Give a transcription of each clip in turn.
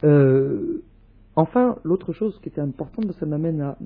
Enfin, l'autre chose qui était importante, ça m'amène à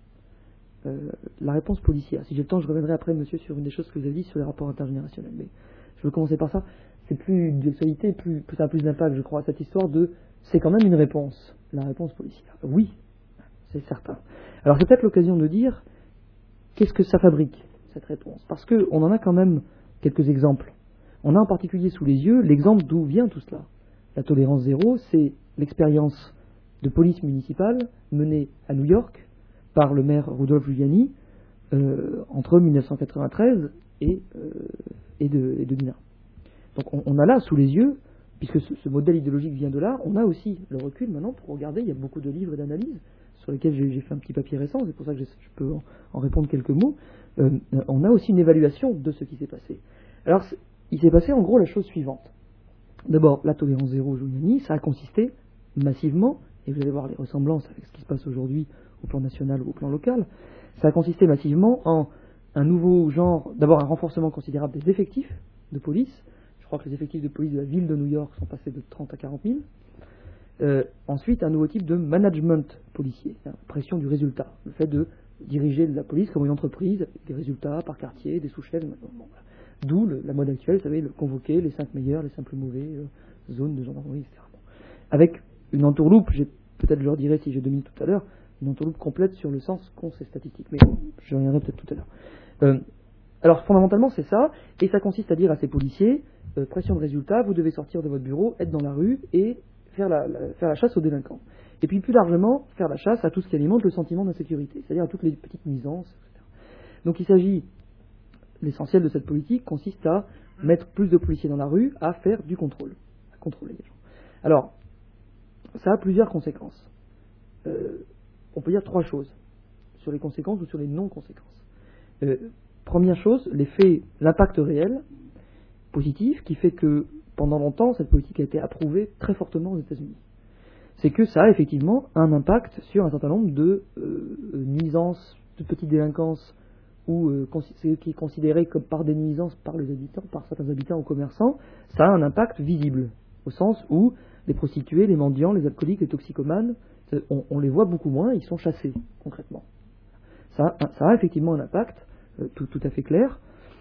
la réponse policière. Si j'ai le temps, je reviendrai après, monsieur, sur une des choses que vous avez dit sur les rapports intergénérationnels. Mais je veux commencer par ça. C'est plus d'actualité, ça a plus d'impact, je crois, cette histoire c'est quand même une réponse, la réponse policière. Oui, c'est certain. Alors c'est peut-être l'occasion de dire qu'est-ce que ça fabrique, cette réponse. Parce qu'on en a quand même quelques exemples. On a en particulier sous les yeux l'exemple d'où vient tout cela. La tolérance zéro, c'est l'expérience de police municipale menée à New York par le maire Rudolph Giuliani entre 1993 et 2001. Donc on a là sous les yeux, puisque ce modèle idéologique vient de là, on a aussi le recul maintenant pour regarder. Il y a beaucoup de livres et d'analyses sur lesquels j'ai fait un petit papier récent, c'est pour ça que je peux en répondre quelques mots. On a aussi une évaluation de ce qui s'est passé. Alors il s'est passé en gros la chose suivante. D'abord, la tolérance zéro Giuliani, ça a consisté massivement, et vous allez voir les ressemblances avec ce qui se passe aujourd'hui au plan national ou au plan local, ça a consisté massivement en un nouveau genre, d'abord un renforcement considérable des effectifs de police. Je crois que les effectifs de police de la ville de New York sont passés de 30 à 40 000. Ensuite, un nouveau type de management policier, la pression du résultat, le fait de diriger la police comme une entreprise, avec des résultats par quartier, des sous-chefs. D'où la mode actuelle, vous savez, convoquer les 5 meilleurs, les 5 plus mauvais, zones de gendarmerie, etc. Avec une entourloupe, peut-être je leur dirai si j'ai 2 minutes tout à l'heure, une entourloupe complète sur le sens qu'ont ces statistiques. Mais je reviendrai peut-être tout à l'heure. Alors fondamentalement c'est ça, et ça consiste à dire à ces policiers, pression de résultat, vous devez sortir de votre bureau, être dans la rue et faire la chasse aux délinquants. Et puis plus largement, faire la chasse à tout ce qui alimente le sentiment d'insécurité, c'est-à-dire à toutes les petites nuisances, etc. Donc il s'agit, l'essentiel de cette politique consiste à mettre plus de policiers dans la rue, à faire du contrôle, à contrôler les gens. Alors, ça a plusieurs conséquences. On peut dire 3 choses sur les conséquences ou sur les non-conséquences. Première chose, l'impact réel, positif, qui fait que pendant longtemps, cette politique a été approuvée très fortement aux États-Unis. C'est que ça a effectivement un impact sur un certain nombre de nuisances, de petites délinquances, ou ce qui est considéré comme par des nuisances par les habitants, par certains habitants ou commerçants, ça a un impact visible, au sens où les prostituées, les mendiants, les alcooliques, les toxicomanes, on les voit beaucoup moins, ils sont chassés, concrètement. Ça a effectivement un impact tout à fait clair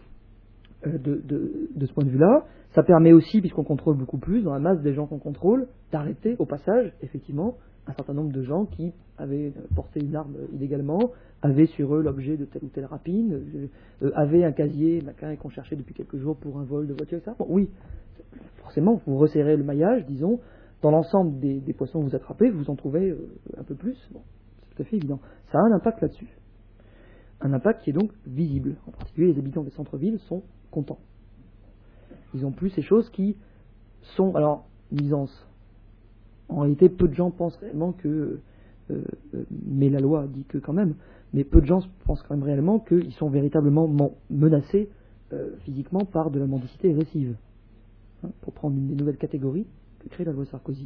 de ce point de vue-là. Ça permet aussi, puisqu'on contrôle beaucoup plus, dans la masse des gens qu'on contrôle, d'arrêter au passage, effectivement, un certain nombre de gens qui avaient porté une arme illégalement, avaient sur eux l'objet de telle ou telle rapine, avaient un casier qu'on cherchait depuis quelques jours pour un vol de voiture, etc. Bon, oui, forcément, vous resserrez le maillage, disons, dans l'ensemble des poissons que vous attrapez, vous en trouvez un peu plus. Bon, c'est tout à fait évident. Ça a un impact là-dessus. Un impact qui est donc visible. En particulier, les habitants des centres-villes sont contents. Ils ont plus ces choses qui sont, alors, nuisances. En réalité, peu de gens pensent réellement que, mais la loi dit que quand même, mais peu de gens pensent quand même réellement qu'ils sont véritablement menacés physiquement par de la mendicité agressive. Pour prendre une des nouvelles catégories que crée la loi Sarkozy.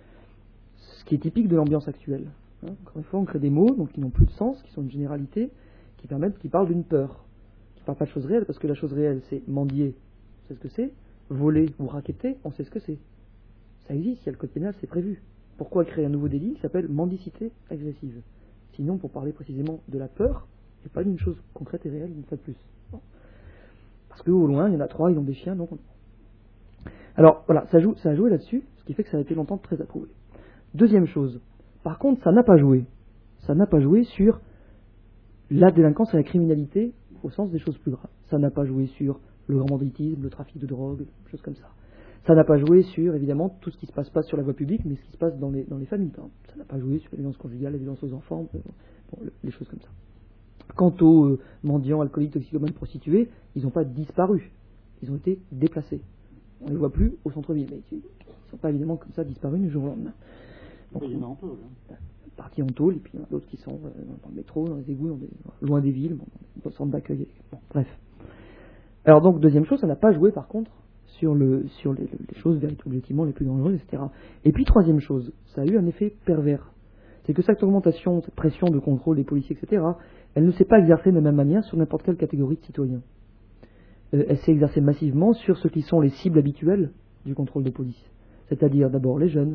Ce qui est typique de l'ambiance actuelle. Encore une fois, on crée des mots donc, qui n'ont plus de sens, qui sont une généralité, qui parlent d'une peur, qui ne parlent pas de choses réelles, parce que la chose réelle, c'est mendier, on sait ce que c'est, voler ou racketter, on sait ce que c'est. Ça existe, il y a le code pénal, c'est prévu. Pourquoi créer un nouveau délit qui s'appelle mendicité agressive? Sinon, pour parler précisément de la peur, et pas d'une chose concrète et réelle, une fois de plus. Bon. Parce qu'au loin, il y en a 3, ils ont des chiens, donc... Alors, voilà, ça a joué là-dessus, ce qui fait que ça a été longtemps très approuvé. Deuxième chose, par contre, ça n'a pas joué. Ça n'a pas joué sur la délinquance et la criminalité au sens des choses plus graves. Ça n'a pas joué sur le grand banditisme, le trafic de drogue, des choses comme ça. Ça n'a pas joué sur, évidemment, tout ce qui se passe pas sur la voie publique, mais ce qui se passe dans les familles. Ça n'a pas joué sur la violence conjugale, la violence aux enfants, les choses comme ça. Quant aux mendiants, alcooliques, toxicomanes, prostituées, ils n'ont pas disparu. Ils ont été déplacés. On ne les voit plus au centre-ville, mais ils ne sont pas évidemment comme ça disparus du jour au lendemain. Donc, il y en a en tôle. Partis en tôle, et puis il y en a d'autres qui sont dans le métro, dans les égouts, loin des villes, dans le centre d'accueil. Bon, bref. Alors donc, deuxième chose, ça n'a pas joué par contre sur les choses véritablement les plus dangereuses, etc. Et puis troisième chose, ça a eu un effet pervers. C'est que cette augmentation, cette pression de contrôle des policiers, etc., elle ne s'est pas exercée de la même manière sur n'importe quelle catégorie de citoyens. Elle s'est exercée massivement sur ceux qui sont les cibles habituelles du contrôle de police. C'est-à-dire d'abord les jeunes,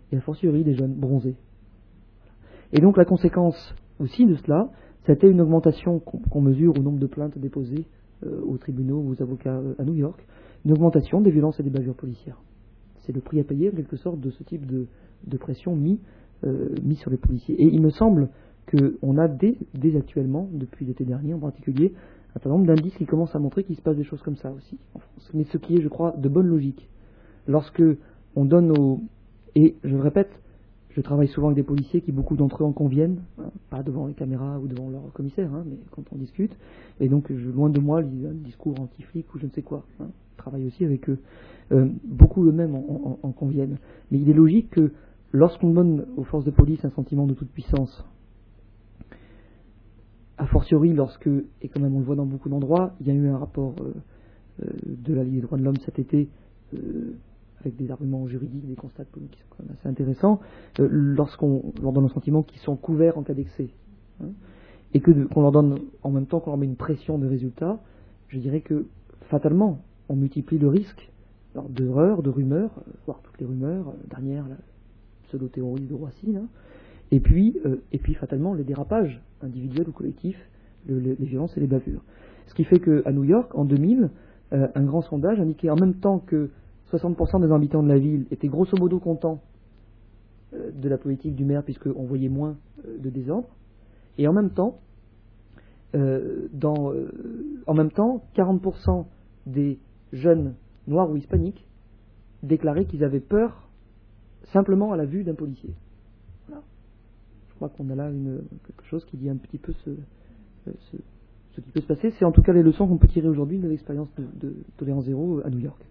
et a fortiori des jeunes bronzés. Et donc la conséquence aussi de cela, c'était une augmentation qu'on mesure au nombre de plaintes déposées aux tribunaux ou aux avocats à New York, une augmentation des violences et des bavures policières. C'est le prix à payer en quelque sorte de ce type de pression mis sur les policiers. Et il me semble qu'on a dès actuellement, depuis l'été dernier en particulier, un certain nombre d'indices qui commencent à montrer qu'il se passe des choses comme ça aussi en France. Mais ce qui est, je crois, de bonne logique. Lorsque on donne et je le répète, je travaille souvent avec des policiers qui, beaucoup d'entre eux en conviennent, hein, pas devant les caméras ou devant leur commissaire, hein, mais quand on discute. Et donc, loin de moi, un discours anti-flic ou je ne sais quoi. Hein, je travaille aussi avec eux. Beaucoup eux-mêmes en conviennent. Mais il est logique que lorsqu'on donne aux forces de police un sentiment de toute puissance, a fortiori lorsque, et quand même on le voit dans beaucoup d'endroits, il y a eu un rapport de la Ligue des droits de l'homme cet été, avec des arguments juridiques, des constats qui sont quand même assez intéressants, lorsqu'on leur donne un sentiment qu'ils sont couverts en cas d'excès, hein, et qu'on leur donne en même temps qu'on leur met une pression de résultats, je dirais que fatalement on multiplie le risque d'erreurs, de rumeurs, voire toutes les rumeurs, dernière la pseudo-théorie de Roissy, hein, et puis fatalement les dérapages individuels ou collectifs, les violences et les bavures. Ce qui fait qu'à New York, en 2000, un grand sondage indiquait en même temps que 60% des habitants de la ville étaient grosso modo contents de la politique du maire puisqu'on voyait moins de désordre, et en même temps, 40% des jeunes noirs ou hispaniques déclaraient qu'ils avaient peur simplement à la vue d'un policier. Voilà. Je crois qu'on a là quelque chose qui dit un petit peu ce qui peut se passer. C'est en tout cas les leçons qu'on peut tirer aujourd'hui de l'expérience de tolérance zéro à New York.